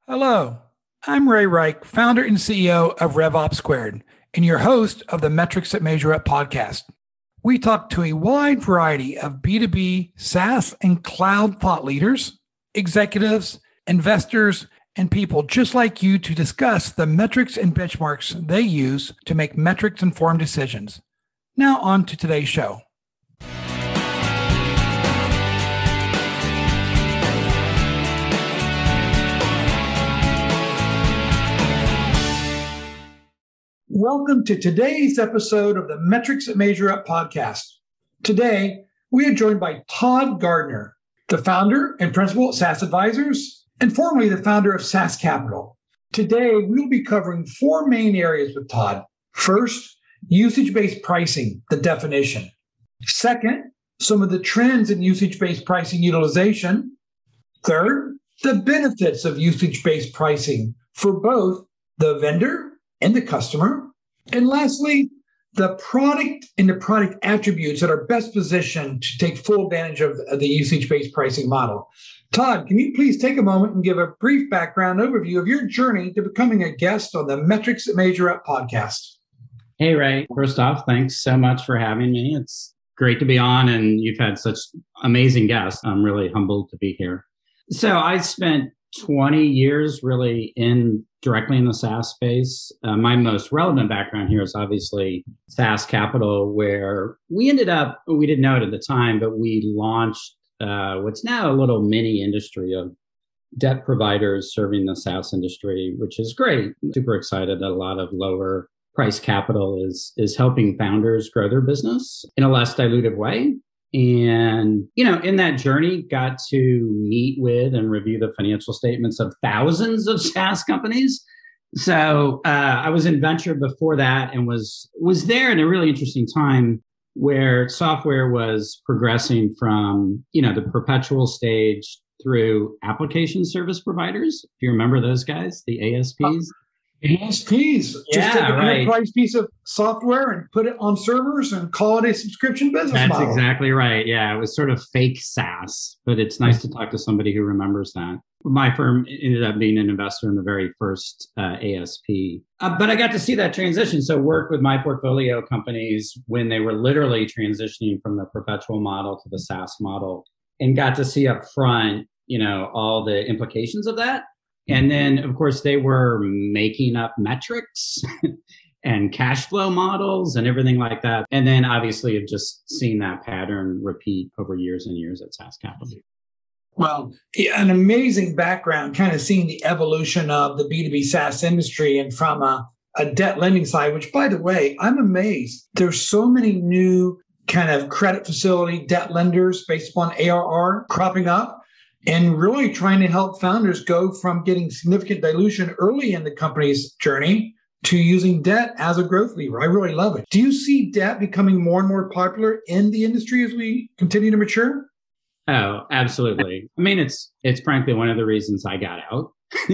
Hello, I'm Ray Reich, founder and CEO of RevOps Squared, and your host of the Metrics That Measure Up podcast. We talk to a wide variety of B2B, SaaS, and cloud thought leaders, executives, investors, and people just like you to discuss the metrics and benchmarks they use to make metrics-informed decisions. Now on to today's show. Welcome to today's episode of the Metrics That Measure Up podcast. Today, we are joined by Todd Gardner, the founder and principal at SaaS Advisors, and formerly the founder of SaaS Capital. Today, we'll be covering four main areas with Todd. First, usage-based pricing, the definition. Second, some of the trends in usage-based pricing utilization. Third, the benefits of usage-based pricing for both the vendor and the customer. And lastly, the product and the product attributes that are best positioned to take full advantage of the usage-based pricing model. Todd, can you please take a moment and give a brief background overview of your journey to becoming a guest on the Metrics That Measure Up podcast? Hey, Ray. First off, thanks so much for having me. It's great to be on, and you've had such amazing guests. I'm really humbled to be here. So I spent 20 years really directly in the SaaS space. My most relevant background here is obviously SaaS Capital, where we didn't know it at the time, but we launched what's now a little mini industry of debt providers serving the SaaS industry, which is great. Super excited that a lot of lower price capital is helping founders grow their business in a less dilutive way. And, in that journey, got to meet with and review the financial statements of thousands of SaaS companies. So I was in venture before that and was there in a really interesting time where software was progressing from, the perpetual stage through application service providers. If you remember those guys, the ASPs. ASPs. Just take an enterprise piece of software and put it on servers and call it a subscription business model. That's exactly right. Yeah, it was sort of fake SaaS, but it's nice to talk to somebody who remembers that. My firm ended up being an investor in the very first ASP. But I got to see that transition. So work with my portfolio companies when they were literally transitioning from the perpetual model to the SaaS model, and got to see up front, all the implications of that. And then, of course, they were making up metrics and cash flow models and everything like that. And then, obviously, I've just seen that pattern repeat over years and years at SaaS Capital. Well, an amazing background, kind of seeing the evolution of the B2B SaaS industry and from a debt lending side, which, by the way, I'm amazed. There's so many new kind of credit facility debt lenders based upon ARR cropping up, and really trying to help founders go from getting significant dilution early in the company's journey to using debt as a growth lever. I really love it. Do you see debt becoming more and more popular in the industry as we continue to mature? Oh, absolutely. I mean, it's frankly one of the reasons I got out.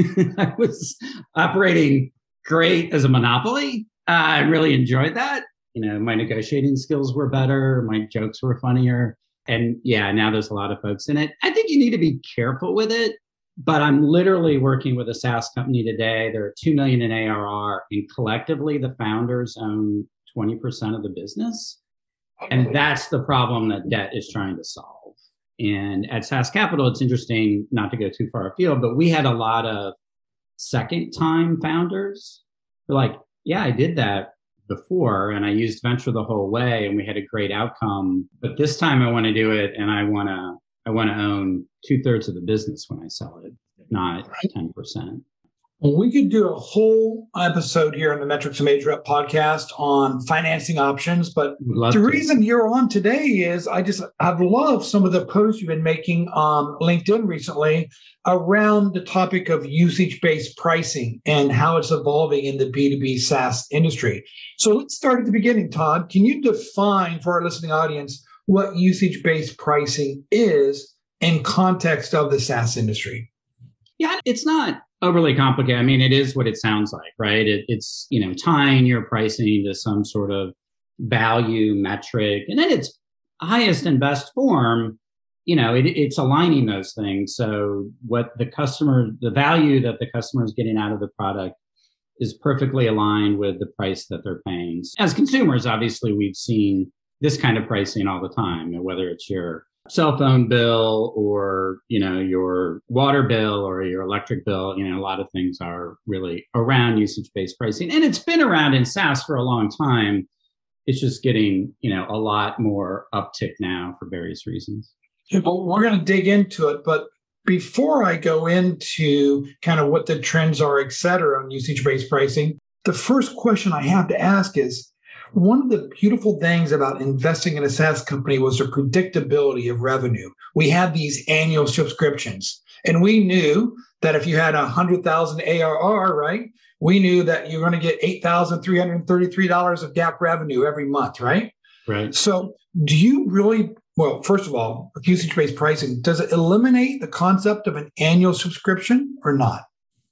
I was operating great as a monopoly. I really enjoyed that. My negotiating skills were better. My jokes were funnier. And yeah, now there's a lot of folks in it. I think you need to be careful with it, but I'm literally working with a SaaS company today. They're at $2 million in ARR, and collectively the founders own 20% of the business. And that's the problem that debt is trying to solve. And at SaaS Capital, it's interesting, not to go too far afield, but we had a lot of second-time founders who are like, yeah, I did that before, and I used venture the whole way, and we had a great outcome. But this time, I want to do it, and I want to own 2/3 of the business when I sell it, not 10%. Well, we could do a whole episode here on the Metrics That Measure Up podcast on financing options. But the reason you're on today is I've loved some of the posts you've been making on LinkedIn recently around the topic of usage-based pricing and how it's evolving in the B2B SaaS industry. So let's start at the beginning, Todd. Can you define for our listening audience what usage-based pricing is in context of the SaaS industry? Yeah, it's not overly complicated. I mean, it is what it sounds like, right? It's tying your pricing to some sort of value metric. And then its highest and best form, it's aligning those things. So what the value that the customer is getting out of the product is perfectly aligned with the price that they're paying. As consumers, obviously, we've seen this kind of pricing all the time, whether it's your cell phone bill or, your water bill or your electric bill. A lot of things are really around usage-based pricing. And it's been around in SaaS for a long time. It's just getting, a lot more uptick now for various reasons. Well, we're going to dig into it, but before I go into kind of what the trends are, et cetera, on usage-based pricing, the first question I have to ask is, one of the beautiful things about investing in a SaaS company was the predictability of revenue. We had these annual subscriptions, and we knew that if you had 100,000 ARR, right, we knew that you're going to get $8,333 of GAAP revenue every month, right? Right. So do you really, well, first of all, with usage-based pricing, does it eliminate the concept of an annual subscription or not?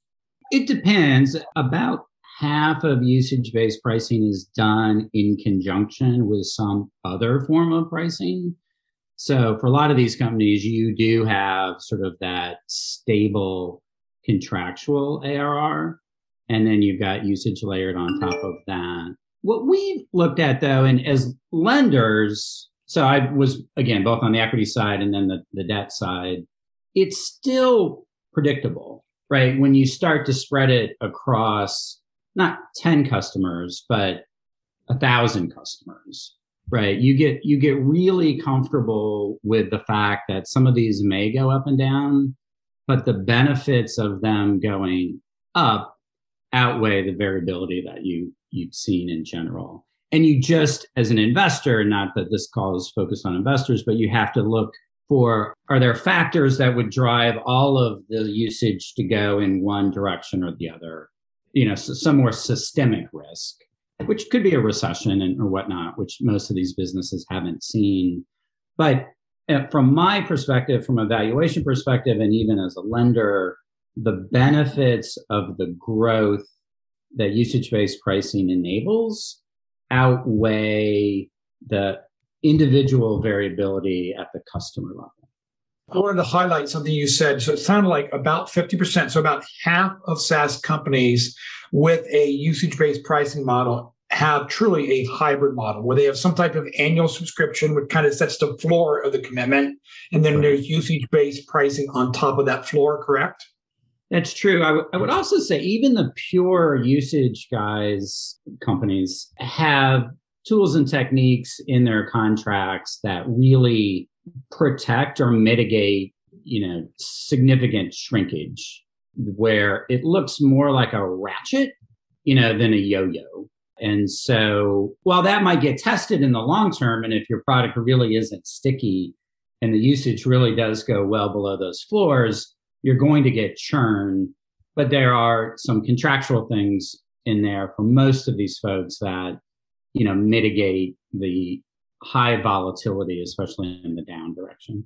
It depends. About half of usage-based pricing is done in conjunction with some other form of pricing. So for a lot of these companies, you do have sort of that stable contractual ARR, and then you've got usage layered on top of that. What we've looked at, though, and as lenders, so I was, again, both on the equity side and then the debt side, it's still predictable, right? When you start to spread it across not 10 customers, but 1,000 customers, right? You get really comfortable with the fact that some of these may go up and down, but the benefits of them going up outweigh the variability that you've seen in general. And you just, as an investor, not that this call is focused on investors, but you have to look for, are there factors that would drive all of the usage to go in one direction or the other? Some more systemic risk, which could be a recession or whatnot, which most of these businesses haven't seen. But from my perspective, from a valuation perspective, and even as a lender, the benefits of the growth that usage-based pricing enables outweigh the individual variability at the customer level. I wanted to highlight something you said. So it sounded like about 50%, so about half of SaaS companies with a usage-based pricing model have truly a hybrid model where they have some type of annual subscription, which kind of sets the floor of the commitment. And then there's usage-based pricing on top of that floor, correct? That's true. I would also say even the pure usage companies have tools and techniques in their contracts that really protect or mitigate, significant shrinkage, where it looks more like a ratchet, than a yo-yo. And so while that might get tested in the long term, and if your product really isn't sticky and the usage really does go well below those floors, you're going to get churn. But there are some contractual things in there for most of these folks that, mitigate the high volatility, especially in the down direction.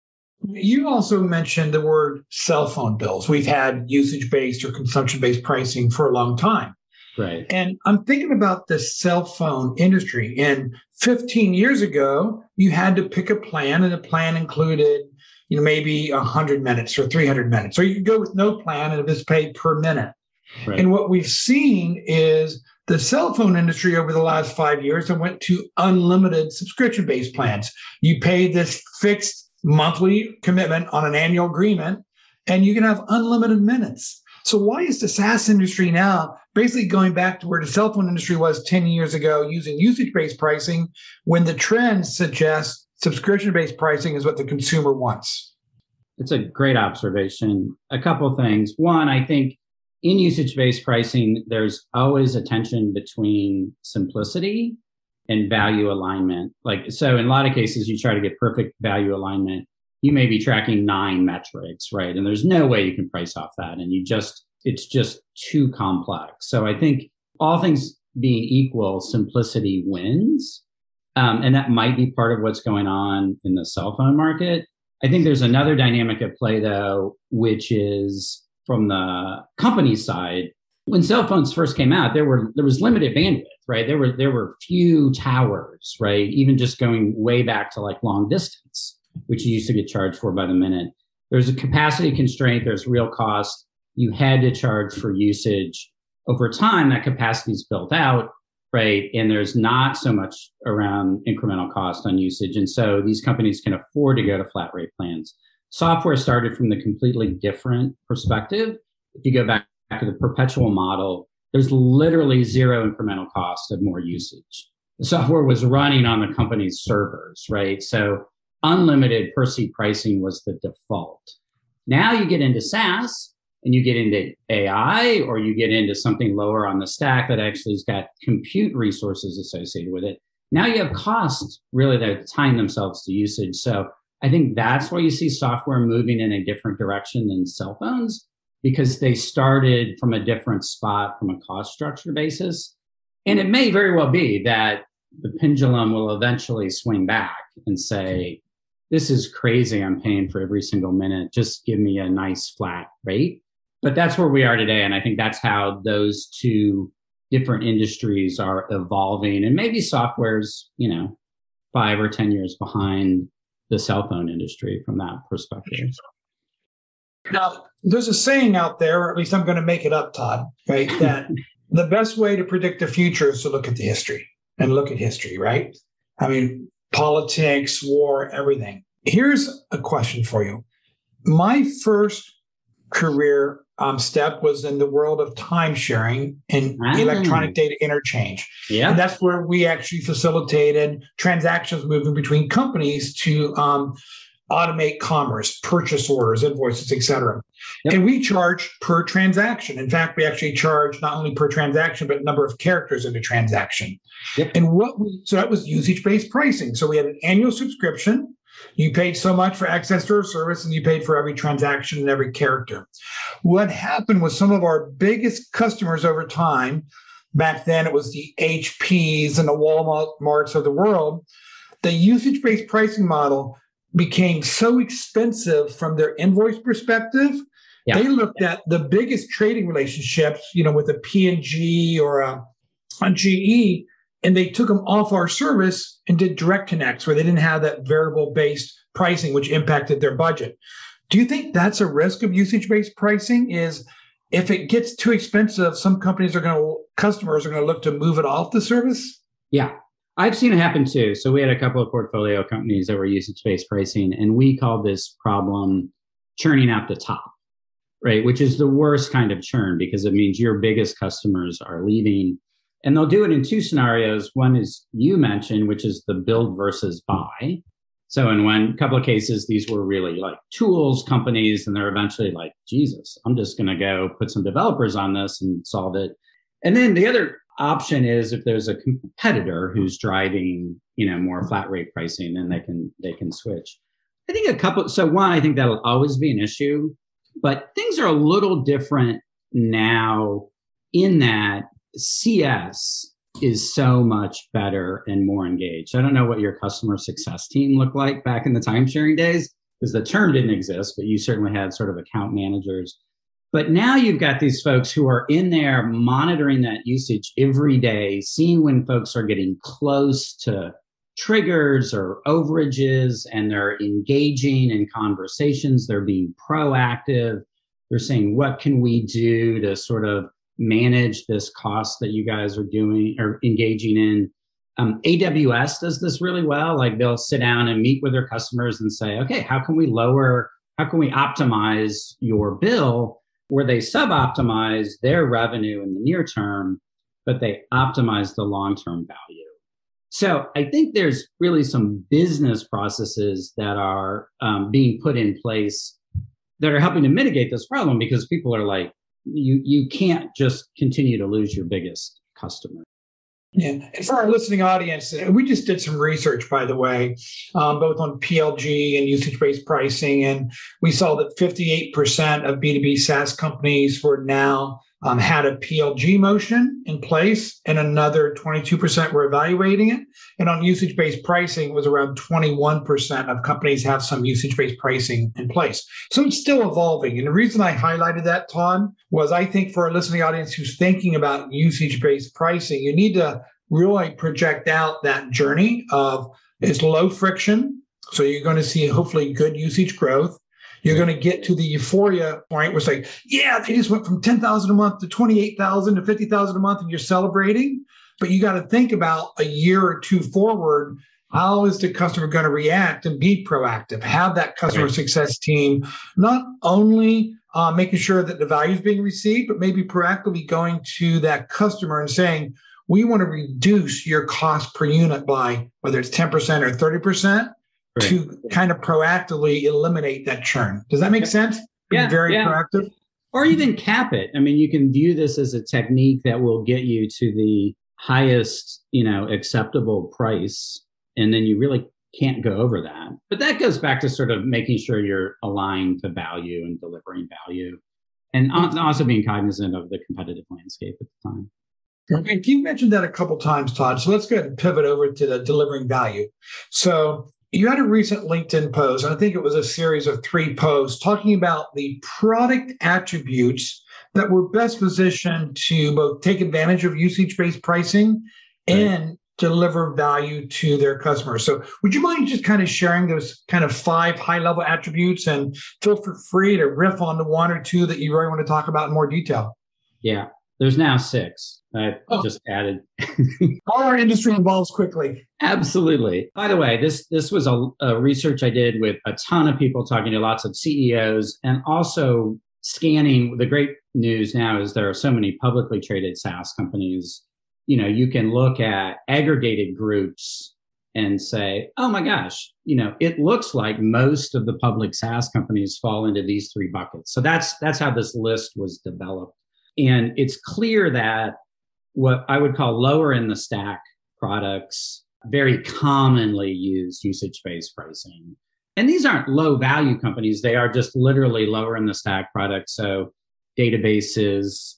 You also mentioned the word cell phone bills. We've had usage-based or consumption-based pricing for a long time. Right. And I'm thinking about the cell phone industry. And 15 years ago, you had to pick a plan, and the plan included, maybe 100 minutes or 300 minutes. Or you could go with no plan and it was paid per minute. Right. And what we've seen is the cell phone industry over the last 5 years and went to unlimited subscription-based plans. You pay this fixed monthly commitment on an annual agreement, and you can have unlimited minutes. So why is the SaaS industry now basically going back to where the cell phone industry was 10 years ago, using usage-based pricing, when the trend suggests subscription-based pricing is what the consumer wants? It's a great observation. A couple of things. One, I think in usage-based pricing, there's always a tension between simplicity and value alignment. So in a lot of cases, you try to get perfect value alignment. You may be tracking 9 metrics, right? And there's no way you can price off that. And it's just too complex. So I think all things being equal, simplicity wins. And that might be part of what's going on in the cell phone market. I think there's another dynamic at play, though, which is from the company side. When cell phones first came out, there was limited bandwidth, right? There were few towers, right? Even just going way back to long distance. which you used to get charged for by the minute. There's a capacity constraint, there's real cost. You had to charge for usage. Over time, that capacity is built out, right? And there's not so much around incremental cost on usage. And so these companies can afford to go to flat rate plans. Software started from the completely different perspective. If you go back to the perpetual model, there's literally zero incremental cost of more usage. The software was running on the company's servers, right? So unlimited per seat pricing was the default. Now you get into SaaS and you get into AI, or you get into something lower on the stack that actually has got compute resources associated with it. Now you have costs really that tying themselves to usage. So I think that's why you see software moving in a different direction than cell phones, because they started from a different spot from a cost structure basis. And it may very well be that the pendulum will eventually swing back and say, this is crazy, I'm paying for every single minute, just give me a nice flat rate. But that's where we are today. And I think that's how those two different industries are evolving. And maybe software's, 5 or 10 years behind the cell phone industry from that perspective. Now, there's a saying out there, or at least I'm going to make it up, Todd, right? That the best way to predict the future is to look at the history and look at history, right? I mean, politics, war, everything. Here's a question for you. My first career step was in the world of time sharing and electronic data interchange. Yeah. And that's where we actually facilitated transactions moving between companies to automate commerce, purchase orders, invoices, et cetera. Yep. And we charge per transaction. In fact, we actually charge not only per transaction, but number of characters in a transaction. Yep. And so that was usage-based pricing. So we had an annual subscription. You paid so much for access to our service, and you paid for every transaction and every character. What happened was some of our biggest customers over time, back then it was the HPs and the Walmarts of the world, the usage-based pricing model became so expensive from their invoice perspective. Yeah. They looked at the biggest trading relationships, with a P&G or a GE, and they took them off our service and did direct connects where they didn't have that variable-based pricing, which impacted their budget. Do you think that's a risk of usage-based pricing? Is if it gets too expensive, some customers are going to look to move it off the service? Yeah, I've seen it happen too. So we had a couple of portfolio companies that were usage-based pricing, and we called this problem churning out the top, right? Which is the worst kind of churn because it means your biggest customers are leaving. And they'll do it in two scenarios. One is you mentioned, which is the build versus buy. So in one couple of cases, these were really like tools companies, and they're eventually like, Jesus, I'm just going to go put some developers on this and solve it. And then the other option is if there's a competitor who's driving, more flat rate pricing, then they can switch. I think I think that'll always be an issue, but things are a little different now in that CS is so much better and more engaged. I don't know what your customer success team looked like back in the time sharing days, because the term didn't exist, but you certainly had sort of account managers. But now you've got these folks who are in there monitoring that usage every day, seeing when folks are getting close to triggers or overages, and they're engaging in conversations. They're being proactive. They're saying, what can we do to sort of manage this cost that you guys are doing or engaging in? AWS does this really well. Like they'll sit down and meet with their customers and say, okay, how can we optimize your bill where they sub-optimize their revenue in the near term, but they optimize the long-term value. So I think there's really some business processes that are being put in place that are helping to mitigate this problem, because people are like, you can't just continue to lose your biggest customer. Yeah. And for our listening audience, we just did some research, by the way, both on PLG and usage-based pricing. And we saw that 58% of B2B SaaS companies were now had a PLG motion in place, and another 22% were evaluating it. And on usage-based pricing, it was around 21% of companies have some usage-based pricing in place. So it's still evolving. And the reason I highlighted that, Todd, was I think for our listening audience who's thinking about usage-based pricing, you need to really project out that journey of it's low friction. So you're going to see hopefully good usage growth. You're going to get to the euphoria point where it's like, yeah, they just went from 10,000 a month to 28,000 to 50,000 a month and you're celebrating. But you got to think about a year or two forward. How is the customer going to react and be proactive? Have that customer success team not only making sure that the value is being received, but maybe proactively going to that customer and saying, we want to reduce your cost per unit by whether it's 10% or 30% to kind of proactively eliminate that churn. Does that make sense? Yeah. Very proactive. Or even cap it. I mean, you can view this as a technique that will get you to the highest, acceptable price. And then you really can't go over that. But that goes back to sort of making sure you're aligned to value and delivering value, and also being cognizant of the competitive landscape at the time. Okay. You mentioned that a couple of times, Todd. So let's go ahead and pivot over to the delivering value. So you had a recent LinkedIn post, and I think it was a series of 3 posts talking about the product attributes that were best positioned to both take advantage of usage-based pricing and deliver value to their customers. So would you mind just kind of sharing those kind of 5 high-level attributes, and feel free to riff on the 1 or 2 that you really want to talk about in more detail? Yeah, there's now 6. I just added. All our industry evolves quickly. Absolutely. By the way, this was a research I did with a ton of people, talking to lots of CEOs, and also scanning. The great news now is there are so many publicly traded SaaS companies. You can look at aggregated groups and say, oh my gosh, it looks like most of the public SaaS companies fall into these 3 buckets. So that's how this list was developed. And it's clear that what I would call lower in the stack products very commonly use usage-based pricing. And these aren't low value companies. They are just literally lower in the stack products. So databases,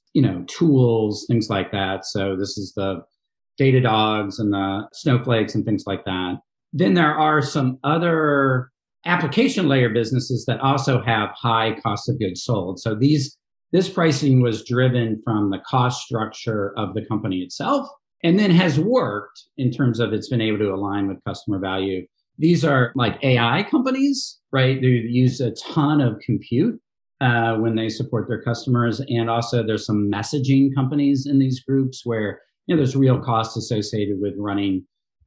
tools, things like that. So this is the Datadogs and the Snowflakes and things like that. Then there are some other application layer businesses that also have high cost of goods sold. So this pricing was driven from the cost structure of the company itself, and then has worked in terms of it's been able to align with customer value. These are like AI companies, right? They use a ton of compute when they support their customers. And also there's some messaging companies in these groups where there's real costs associated with running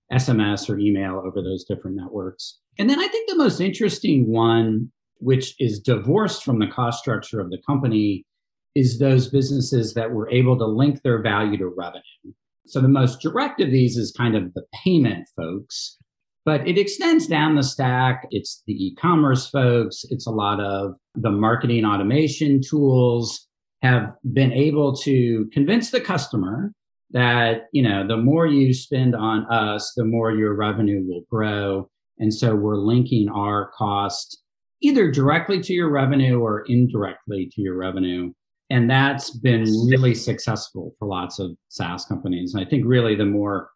SMS or email over those different networks. And then I think the most interesting one, which is divorced from the cost structure of the company, is those businesses that were able to link their value to revenue. So the most direct of these is kind of the payment folks, but it extends down the stack. It's the e-commerce folks. It's a lot of the marketing automation tools have been able to convince the customer that, the more you spend on us, the more your revenue will grow. And so we're linking our cost either directly to your revenue or indirectly to your revenue. And that's been really successful for lots of SaaS companies. And I think really the more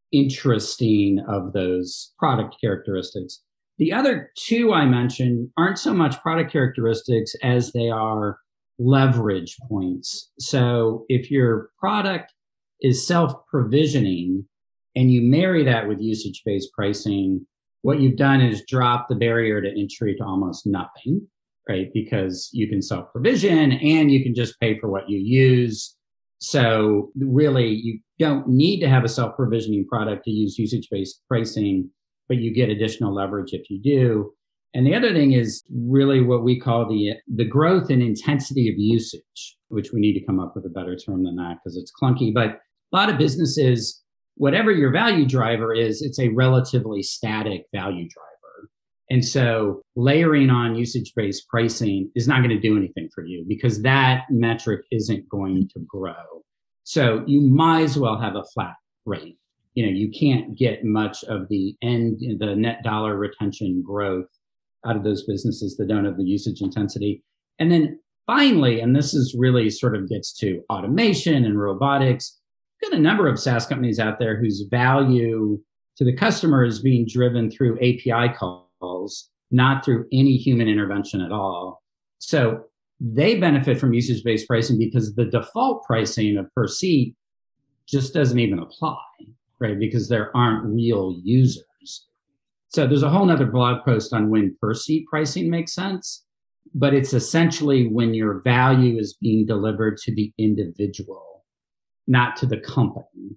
interesting of those product characteristics. The other 2 I mentioned aren't so much product characteristics as they are leverage points. So if your product is self-provisioning and you marry that with usage-based pricing, what you've done is drop the barrier to entry to almost nothing. Right? Because you can self-provision and you can just pay for what you use. So really, you don't need to have a self-provisioning product to use usage-based pricing, but you get additional leverage if you do. And the other thing is really what we call the growth and intensity of usage, which we need to come up with a better term than that because it's clunky. But a lot of businesses, whatever your value driver is, it's a relatively static value driver. And so layering on usage-based pricing is not going to do anything for you because that metric isn't going to grow. So you might as well have a flat rate. You can't get much of the net dollar retention growth out of those businesses that don't have the usage intensity. And then finally, and this is really sort of gets to automation and robotics, we've got a number of SaaS companies out there whose value to the customer is being driven through API calls, not through any human intervention at all. So they benefit from usage-based pricing because the default pricing of per seat just doesn't even apply, right? Because there aren't real users. So there's a whole nother blog post on when per seat pricing makes sense, but it's essentially when your value is being delivered to the individual, not to the company.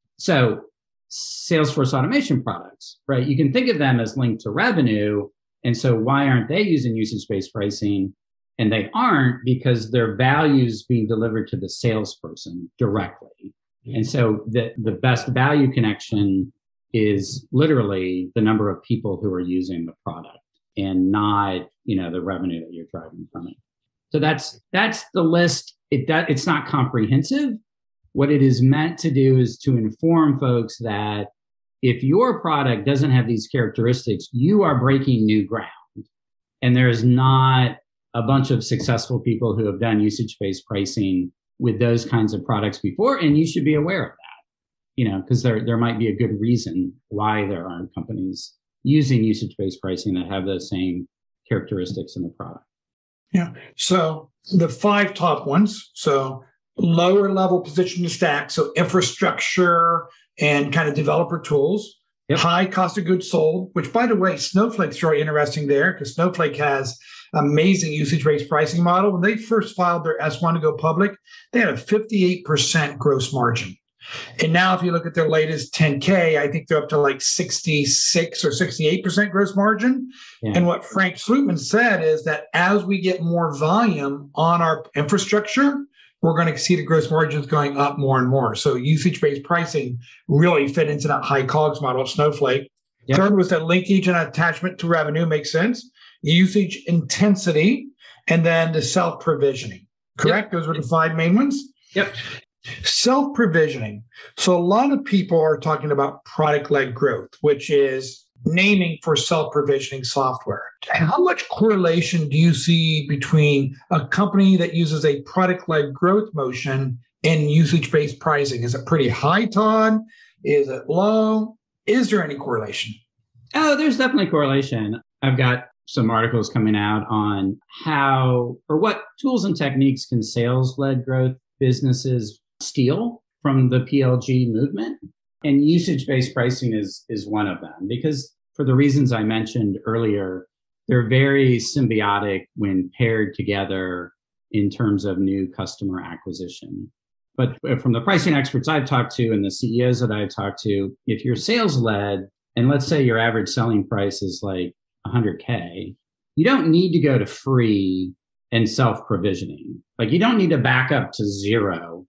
So Salesforce automation products, right? You can think of them as linked to revenue. And so why aren't they using usage-based pricing? And they aren't because their value is being delivered to the salesperson directly. And so the best value connection is literally the number of people who are using the product and not, the revenue that you're driving from it. So that's the list. It's not comprehensive. What it is meant to do is to inform folks that if your product doesn't have these characteristics, you are breaking new ground. And there's not a bunch of successful people who have done usage-based pricing with those kinds of products before, and you should be aware of that, because there might be a good reason why there aren't companies using usage-based pricing that have those same characteristics in the product. Yeah. So the 5 top ones. So lower level position to stack. So infrastructure and kind of developer tools. Yep. High cost of goods sold, which, by the way, Snowflake's really interesting there because Snowflake has amazing usage-based pricing model. When they first filed their S1 to go public, they had a 58% gross margin. And now if you look at their latest 10K, I think they're up to like 66 or 68% gross margin. Yeah. And what Frank Slootman said is that as we get more volume on our infrastructure, we're going to see the gross margins going up more and more. So usage-based pricing really fit into that high COGS model of Snowflake. Yep. Third was that linkage and attachment to revenue makes sense. Usage intensity, and then the self-provisioning. Correct? Yep. Those were the 5 main ones? Yep. Self-provisioning. So a lot of people are talking about product-led growth, which is naming for self-provisioning software. How much correlation do you see between a company that uses a product-led growth motion and usage-based pricing? Is it pretty high, Todd? Is it low? Is there any correlation? Oh, there's definitely correlation. I've got some articles coming out on how or what tools and techniques can sales-led growth businesses steal from the PLG movement. And usage-based pricing is one of them because for the reasons I mentioned earlier, they're very symbiotic when paired together in terms of new customer acquisition. But from the pricing experts I've talked to and the CEOs that I've talked to, if you're sales-led, and let's say your average selling price is like $100K, you don't need to go to free and self-provisioning. Like you don't need to back up to 0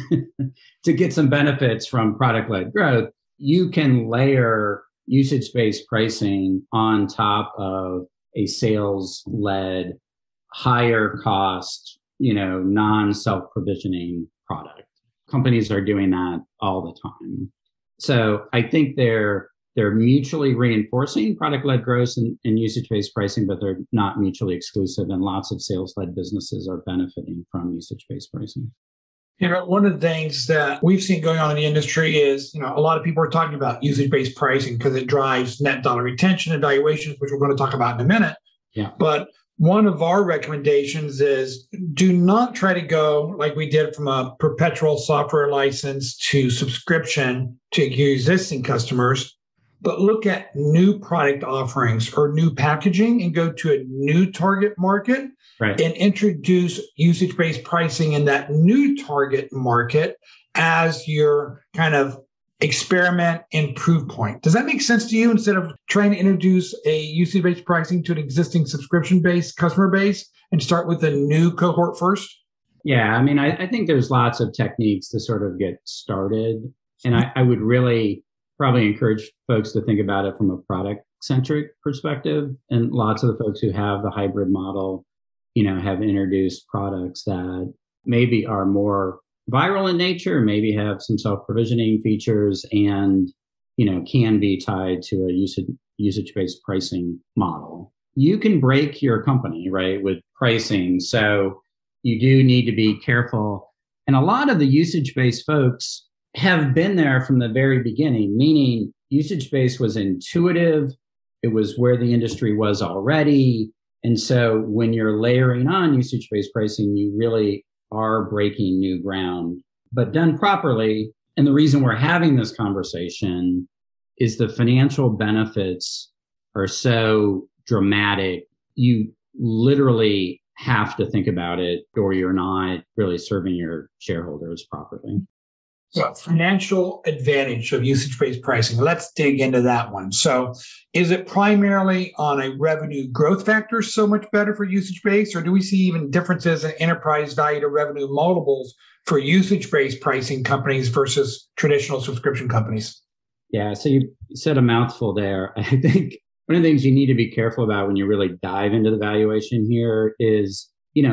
to get some benefits from product-led growth. You can layer usage-based pricing on top of a sales-led, higher cost, non-self-provisioning product. Companies are doing that all the time. So I think they're mutually reinforcing product-led growth and usage-based pricing, but they're not mutually exclusive. And lots of sales-led businesses are benefiting from usage-based pricing. One of the things that we've seen going on in the industry is, a lot of people are talking about usage-based pricing because it drives net dollar retention and valuations, which we're going to talk about in a minute. Yeah. But one of our recommendations is do not try to go like we did from a perpetual software license to subscription to your existing customers, but look at new product offerings or new packaging and go to a new target market. Right. And introduce usage-based pricing in that new target market as your kind of experiment and proof point. Does that make sense to you instead of trying to introduce a usage-based pricing to an existing subscription-based customer base and start with a new cohort first? Yeah, I mean, I think there's lots of techniques to sort of get started. And I would really probably encourage folks to think about it from a product-centric perspective. And lots of the folks who have the hybrid model have introduced products that maybe are more viral in nature, maybe have some self-provisioning features and, can be tied to a usage-based pricing model. You can break your company, right, with pricing. So you do need to be careful. And a lot of the usage-based folks have been there from the very beginning, meaning usage-based was intuitive. It was where the industry was already. And so when you're layering on usage-based pricing, you really are breaking new ground, but done properly. And the reason we're having this conversation is the financial benefits are so dramatic, you literally have to think about it or you're not really serving your shareholders properly. So financial advantage of usage-based pricing. Let's dig into that one. So is it primarily on a revenue growth factor so much better for usage-based, or do we see even differences in enterprise value to revenue multiples for usage-based pricing companies versus traditional subscription companies? Yeah, so you said a mouthful there. I think one of the things you need to be careful about when you really dive into the valuation here is,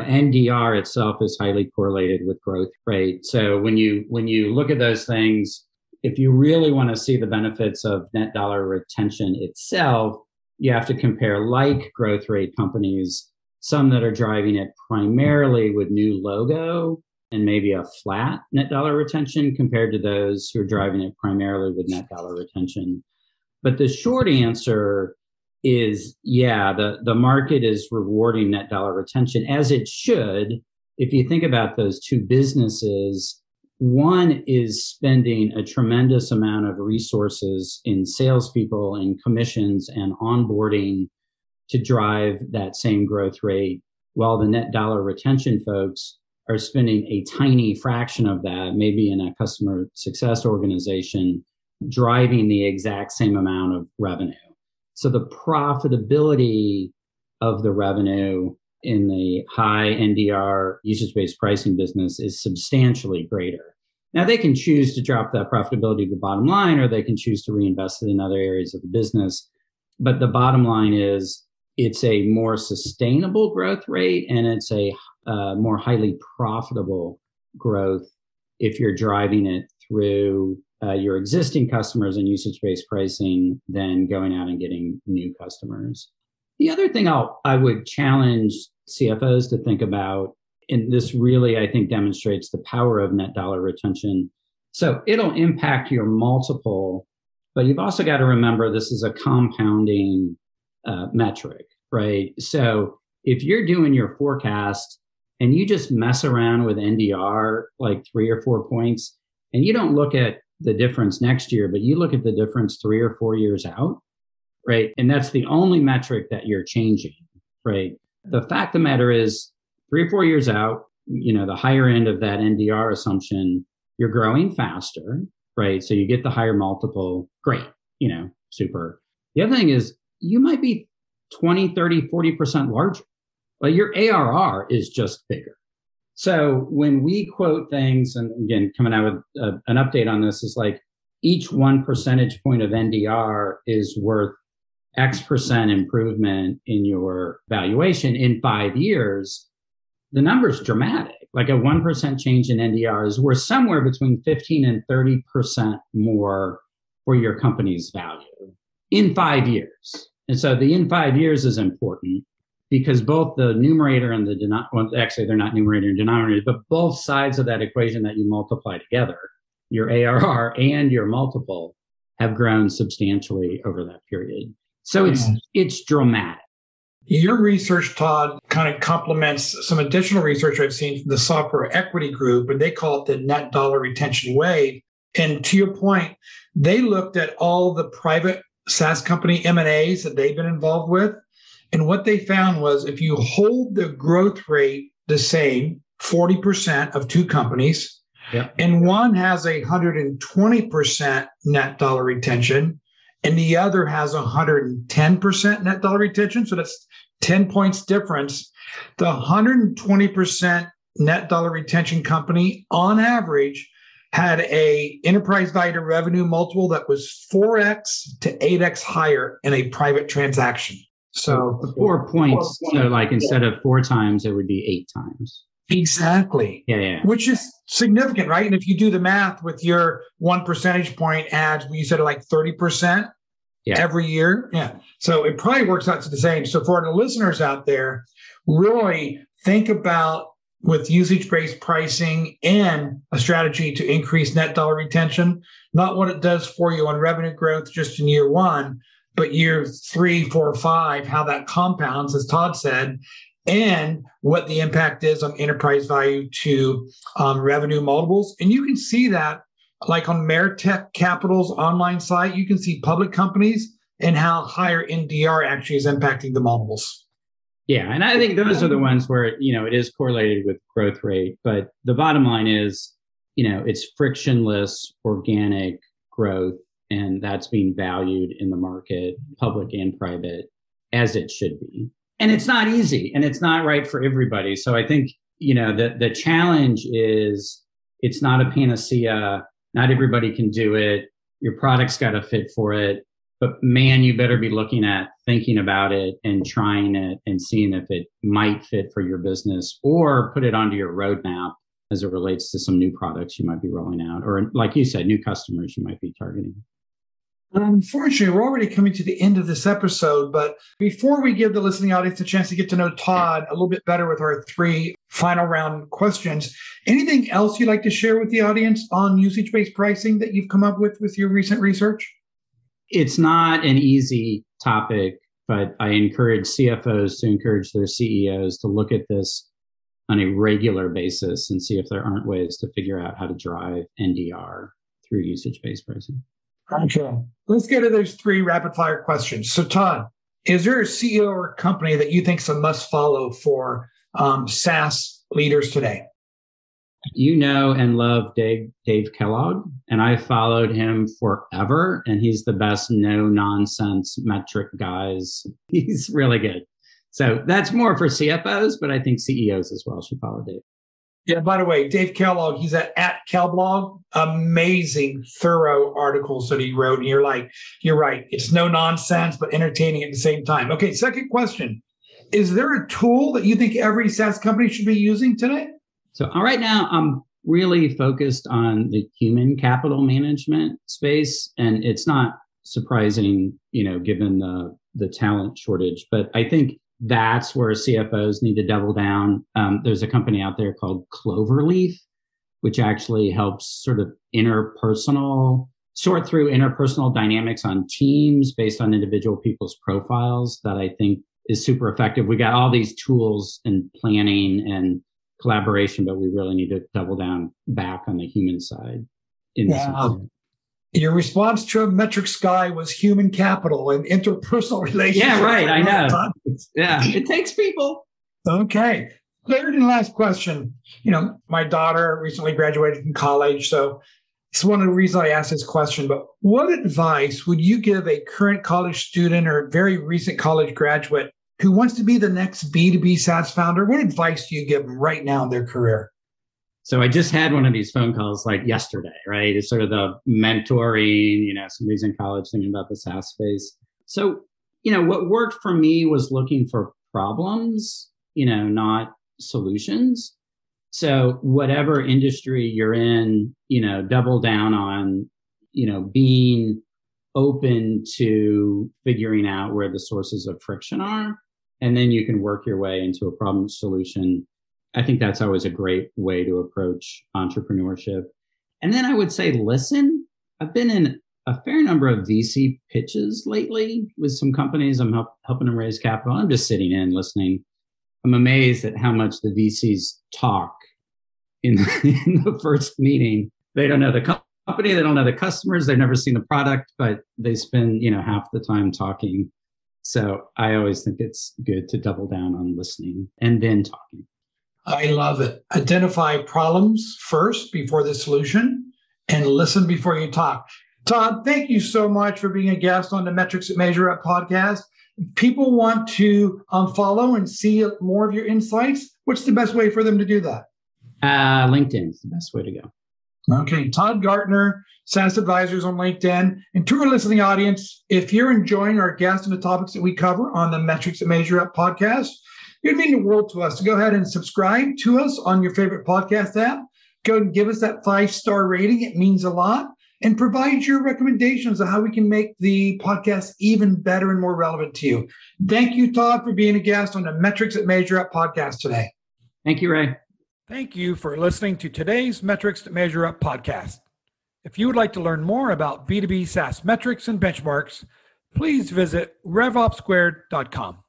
NDR itself is highly correlated with growth rate. So when you look at those things, if you really want to see the benefits of net dollar retention itself, you have to compare like growth rate companies, some that are driving it primarily with new logo and maybe a flat net dollar retention compared to those who are driving it primarily with net dollar retention. But the short answer is, the market is rewarding net dollar retention as it should. If you think about those two businesses, one is spending a tremendous amount of resources in salespeople and commissions and onboarding to drive that same growth rate, while the net dollar retention folks are spending a tiny fraction of that, maybe in a customer success organization, driving the exact same amount of revenue. So the profitability of the revenue in the high NDR usage-based pricing business is substantially greater. Now, they can choose to drop that profitability to the bottom line, or they can choose to reinvest it in other areas of the business. But the bottom line is it's a more sustainable growth rate, and it's a more highly profitable growth if you're driving it through your existing customers and usage-based pricing than going out and getting new customers. The other thing I would challenge CFOs to think about, and this really, I think, demonstrates the power of net dollar retention. So it'll impact your multiple, but you've also got to remember this is a compounding metric, right? So if you're doing your forecast and you just mess around with NDR like 3 or 4 points, and you don't look at the difference next year, but you look at the difference 3 or 4 years out, right? And that's the only metric that you're changing, right? The fact of the matter is 3 or 4 years out, the higher end of that NDR assumption, you're growing faster, right? So you get the higher multiple, great, super. The other thing is you might be 20, 30, 40% larger. Well, your ARR is just bigger. So when we quote things, and again, coming out with an update on this, is like each 1 percentage point of NDR is worth X% improvement in your valuation in 5 years. The number's dramatic. Like a 1% change in NDR is worth somewhere between 15 and 30% more for your company's value in 5 years. And so the in 5 years is important, because both the numerator and the denominator, actually they're not numerator and denominator, but both sides of that equation that you multiply together, your ARR and your multiple, have grown substantially over that period. So it's dramatic. Your research, Todd, kind of complements some additional research I've seen from the Software Equity Group, and they call it the net dollar retention wave. And to your point, they looked at all the private SaaS company M&As that they've been involved with. And what they found was if you hold the growth rate the same, 40% of two companies, and one has 120% net dollar retention, and the other has 110% net dollar retention, so that's 10 points difference, the 120% net dollar retention company, on average, had a enterprise value to revenue multiple that was 4x to 8x higher in a private transaction. So 4 points. So like instead of 4 times, it would be 8 times. Exactly. Yeah. Which is significant, right? And if you do the math with your 1 percentage point adds, you said like 30% every year. Yeah. So it probably works out to the same. So for the listeners out there, really think about, with usage-based pricing and a strategy to increase net dollar retention, not what it does for you on revenue growth just in year 1, but year 3, 4, 5, how that compounds, as Todd said, and what the impact is on enterprise value to revenue multiples. And you can see that like on Meritech Capital's online site, you can see public companies and how higher NDR actually is impacting the multiples. Yeah, and I think those are the ones where, it is correlated with growth rate. But the bottom line is, it's frictionless, organic growth, and that's being valued in the market, public and private, as it should be. And it's not easy, and it's not right for everybody. So I think, the challenge is it's not a panacea. Not everybody can do it. Your product's got to fit for it. But man, you better be looking at thinking about it and trying it and seeing if it might fit for your business, or put it onto your roadmap as it relates to some new products you might be rolling out, or like you said, new customers you might be targeting. Unfortunately, we're already coming to the end of this episode, but before we give the listening audience a chance to get to know Todd a little bit better with our 3 final round questions, anything else you'd like to share with the audience on usage-based pricing that you've come up with your recent research? It's not an easy topic, but I encourage CFOs to encourage their CEOs to look at this on a regular basis and see if there aren't ways to figure out how to drive NDR through usage-based pricing. Okay. Let's get to those 3 rapid-fire questions. So, Todd, is there a CEO or company that you think is a must-follow for SaaS leaders today? And love Dave Kellogg, and I followed him forever, and he's the best no-nonsense metric guys. He's really good. So that's more for CFOs, but I think CEOs as well should follow Dave. Yeah, by the way, Dave Kellogg, he's at Kellblog. Amazing, thorough articles that he wrote. And you're right. It's no nonsense, but entertaining at the same time. Okay, second question. Is there a tool that you think every SaaS company should be using today? So right now, I'm really focused on the human capital management space. And it's not surprising, given the talent shortage. But I think that's where CFOs need to double down. There's a company out there called Cloverleaf, which actually helps sort of sort through interpersonal dynamics on teams based on individual people's profiles, that I think is super effective. We got all these tools in planning and collaboration, but we really need to double down back on the human side. Your response to a metrics guy was human capital and interpersonal relationships. Yeah, right. I know. It takes people. Okay. Third and last question. My daughter recently graduated from college, so it's one of the reasons I asked this question. But what advice would you give a current college student or very recent college graduate who wants to be the next B2B SaaS founder? What advice do you give them right now in their career? So I just had one of these phone calls like yesterday, right? It's sort of the mentoring, somebody's in college thinking about the SaaS space. So, what worked for me was looking for problems, not solutions. So whatever industry you're in, double down on, being open to figuring out where the sources of friction are, and then you can work your way into a problem solution. I think that's always a great way to approach entrepreneurship. And then I would say, listen. I've been in a fair number of VC pitches lately with some companies. I'm helping them raise capital. I'm just sitting in listening. I'm amazed at how much the VCs talk in the first meeting. They don't know the company. They don't know the customers. They've never seen the product, but they spend, half the time talking. So I always think it's good to double down on listening and then talking. I love it. Identify problems first before the solution and listen before you talk. Todd, thank you so much for being a guest on the Metrics That Measure Up podcast. If people want to follow and see more of your insights, what's the best way for them to do that? LinkedIn is the best way to go. Okay. Todd Gartner, SaaS Advisors on LinkedIn. And to our listening audience, if you're enjoying our guests and the topics that we cover on the Metrics That Measure Up podcast, it would mean the world to us to go ahead and subscribe to us on your favorite podcast app. Go and give us that 5-star rating. It means a lot. And provide your recommendations on how we can make the podcast even better and more relevant to you. Thank you, Todd, for being a guest on the Metrics That Measure Up podcast today. Thank you, Ray. Thank you for listening to today's Metrics That Measure Up podcast. If you would like to learn more about B2B SaaS metrics and benchmarks, please visit RevOpSquared.com.